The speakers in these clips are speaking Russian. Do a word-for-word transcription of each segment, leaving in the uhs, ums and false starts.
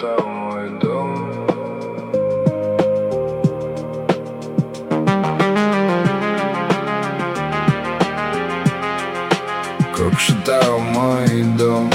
Кокшетау мой дом. Кокшетау мой дом.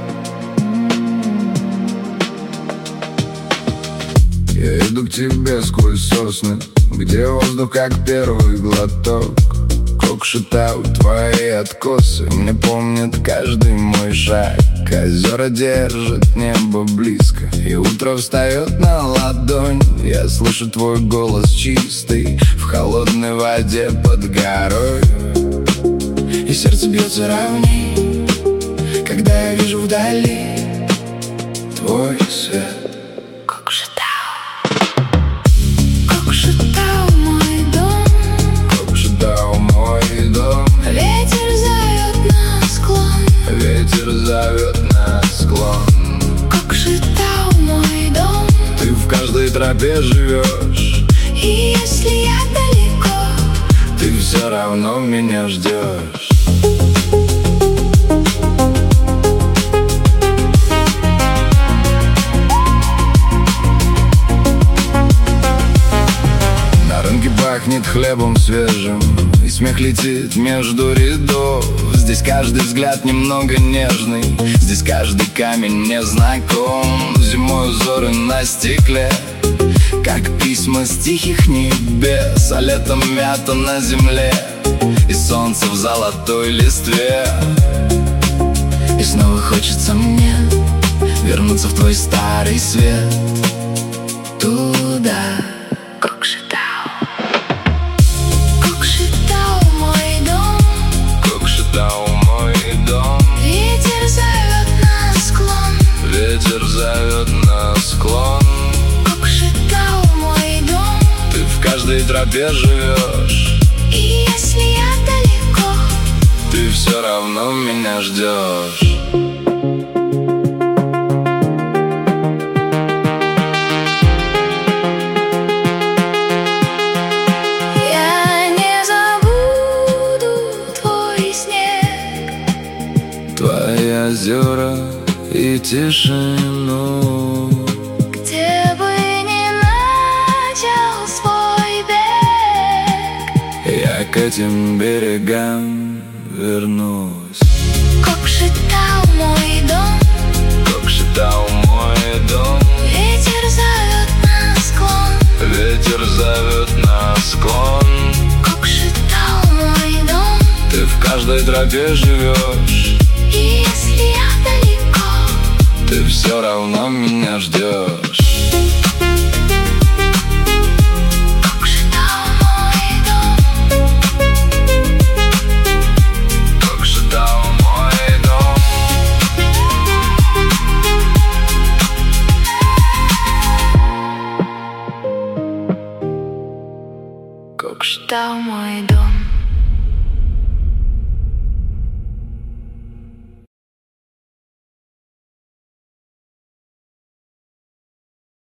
Я иду к тебе сквозь сосны, где воздух как первый глоток. Кокшетау, твои откосы мне помнят каждый мой шаг. Озера держат небо близко, и утро встает на ладонь. Я слышу твой голос чистый в холодной воде под горой. И сердце бьется ровней, когда я вижу вдали твой свет. Ветер зовет на склон. Кокшетау мой дом. Ты в каждой тропе живешь, и если я далеко, ты все равно меня ждешь. На рынке пахнет хлебом свежим, и смех летит между рядов. Здесь каждый взгляд немного нежный, здесь каждый камень мне знаком. Зимой узоры на стекле, как письма с тихих небес, а летом мята на земле и солнце в золотой листве. И снова хочется мне вернуться в твой старый свет, туда. Кокшетау. Кокшетау мой дом. Кокшетау мой дом. Ветер зовет на склон. Ветер зовет на склон. Кокшетау мой дом. Ты в каждой тропе живешь, и если я далеко, ты все равно меня ждешь. я не забуду твой снег, Твои озера и тишину. где бы ни начал свой бег, Я к этим берегам вернусь. Кокшетау мой дом. Кокшетау мой дом. Ветер зовет на склон. Ветер зовет на склон. Кокшетау мой дом. Ты в каждой тропе живешь, И если я далеко, ты все равно меня ждешь. Кокшетау мой дом. Кокшетау мой дом. Кокшетау мой дом.